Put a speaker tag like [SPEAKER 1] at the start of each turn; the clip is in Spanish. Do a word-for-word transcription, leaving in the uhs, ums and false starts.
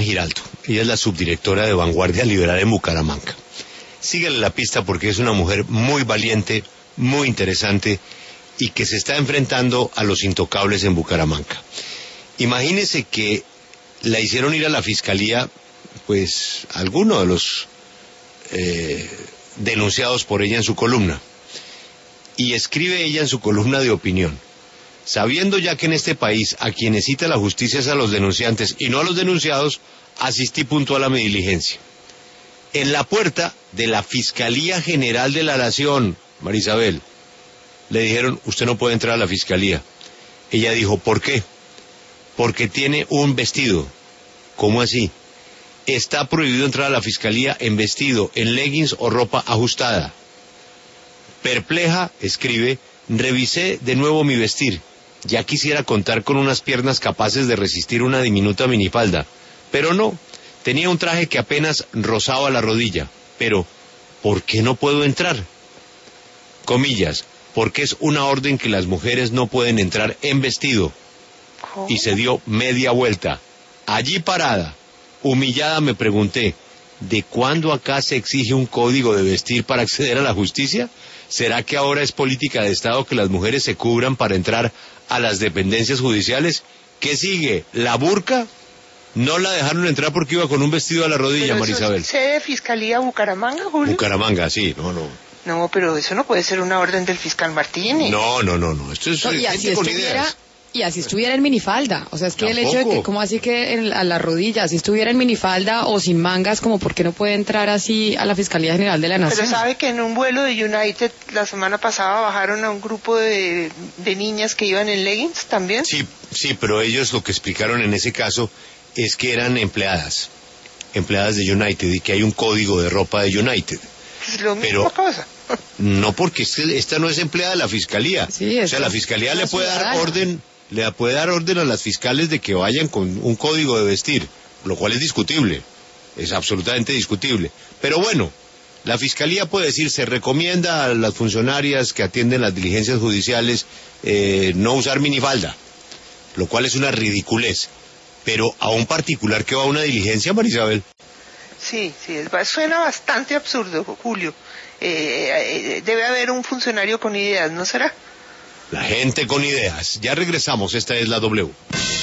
[SPEAKER 1] Giraldo. Ella es la subdirectora de Vanguardia Liberal en Bucaramanga. Síguele la pista porque es una mujer muy valiente, muy interesante y que se está enfrentando a los intocables en Bucaramanga. Imagínese que la hicieron ir a la fiscalía, pues, alguno de los eh, denunciados por ella en su columna. Y escribe ella en su columna de opinión: sabiendo ya que en este país a quienes cita la justicia es a los denunciantes y no a los denunciados, asistí puntual a mi diligencia. En la puerta de la Fiscalía General de la Nación, Marisabel, le dijeron: usted no puede entrar a la fiscalía. Ella dijo: ¿por qué? Porque tiene un vestido. ¿Cómo así? Está prohibido entrar a la fiscalía en vestido, en leggings o ropa ajustada. Perpleja, escribe: revisé de nuevo mi vestir. Ya quisiera contar con unas piernas capaces de resistir una diminuta minifalda. Pero no, tenía un traje que apenas rozaba la rodilla. Pero, ¿por qué no puedo entrar? Comillas, porque es una orden que las mujeres no pueden entrar en vestido.
[SPEAKER 2] ¿Cómo?
[SPEAKER 1] Y se dio media vuelta. Allí parada, humillada, me pregunté: ¿de cuándo acá se exige un código de vestir para acceder a la justicia? ¿Será que ahora es política de Estado que las mujeres se cubran para entrar a las dependencias judiciales? ¿Qué sigue? ¿La burka? No la dejaron entrar porque iba con un vestido a la rodilla, Marisabel.
[SPEAKER 2] ¿Eso es sede de Fiscalía Bucaramanga, Julio?
[SPEAKER 1] Bucaramanga, sí, no, no.
[SPEAKER 2] No, pero eso no puede ser una orden del fiscal Martínez.
[SPEAKER 1] No, no, no, no. Esto es
[SPEAKER 3] No, y así
[SPEAKER 1] gente con
[SPEAKER 3] estuviera,
[SPEAKER 1] ideas.
[SPEAKER 3] y así estuviera en minifalda. O sea, es que el hecho de
[SPEAKER 1] Tampoco.
[SPEAKER 3] que, ¿cómo así que en- a la rodilla, si estuviera en minifalda o sin mangas, como por qué no puede entrar así a la Fiscalía General de la
[SPEAKER 2] Pero
[SPEAKER 3] Nación?
[SPEAKER 2] sabe que en un vuelo de United la semana pasada bajaron a un grupo de, de niñas que iban en leggings también.
[SPEAKER 1] Sí, sí, pero ellos lo que explicaron en ese caso es que eran empleadas, empleadas de United, y que hay un código de ropa de United.
[SPEAKER 2] Es lo mismo
[SPEAKER 1] Pero-
[SPEAKER 2] cosa.
[SPEAKER 1] No, porque es que esta no es empleada de la fiscalía.
[SPEAKER 3] Sí,
[SPEAKER 1] o
[SPEAKER 3] es
[SPEAKER 1] sea, la
[SPEAKER 3] que
[SPEAKER 1] fiscalía
[SPEAKER 3] es
[SPEAKER 1] le
[SPEAKER 3] una
[SPEAKER 1] puede dar
[SPEAKER 3] ciudadana.
[SPEAKER 1] orden, le puede dar orden a las fiscales de que vayan con un código de vestir, lo cual es discutible, es absolutamente discutible. Pero bueno, la fiscalía puede decir: se recomienda a las funcionarias que atienden las diligencias judiciales eh, no usar minifalda, lo cual es una ridiculez. Pero a un particular que va a una diligencia, Marisabel,
[SPEAKER 2] Sí, sí, es, ba- suena bastante absurdo, Julio. Eh, eh, debe haber un funcionario con ideas, ¿no será?
[SPEAKER 1] la gente con ideas. Ya regresamos, esta es la W.